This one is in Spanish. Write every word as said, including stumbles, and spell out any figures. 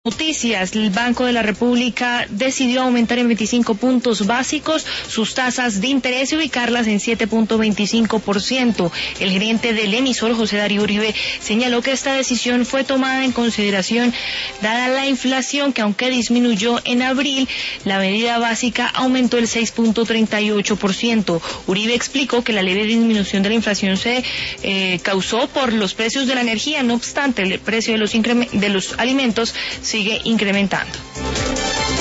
Noticias, el Banco de la República decidió aumentar en veinticinco puntos básicos sus tasas de interés y ubicarlas en siete punto veinticinco por ciento. El gerente del emisor, José Darío Uribe, señaló que esta decisión fue tomada en consideración dada la inflación que, aunque disminuyó en abril, la medida básica aumentó el seis punto treinta y ocho por ciento. Uribe explicó que la leve disminución de la inflación se eh, causó por los precios de la energía. No obstante, el precio de los, de los alimentos sigue incrementando.